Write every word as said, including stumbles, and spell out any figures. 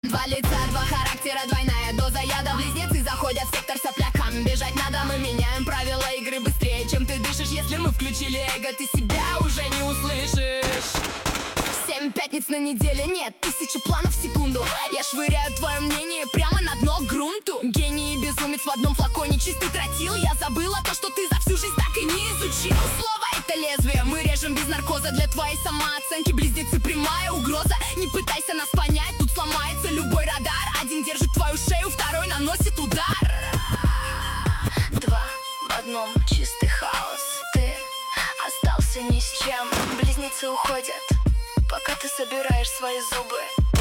Два лица, два характера, двойная доза яда. Близнецы заходят в сектор соплякам. Бежать надо, мы меняем правила игры быстрее, чем ты дышишь. Если мы включили эго, ты себя уже не услышишь. Семь пятниц на неделе, нет, тысячи планов в секунду. Я швыряю твое мнение прямо на дно грунту. Гений и безумец в одном флаконе, чистый тротил. Я забыла то, что ты за всю жизнь так и не изучил. Слово — это лезвие, мы режем без наркоза. Для твоей самооценки близнецы прямая угроза. Не пытайся нас понять, тут сломается любой радар. Один держит твою шею, второй наносит удар. Два в одном, чистый хаос. Ты остался ни с чем. Близнецы уходят, пока ты собираешь свои зубы.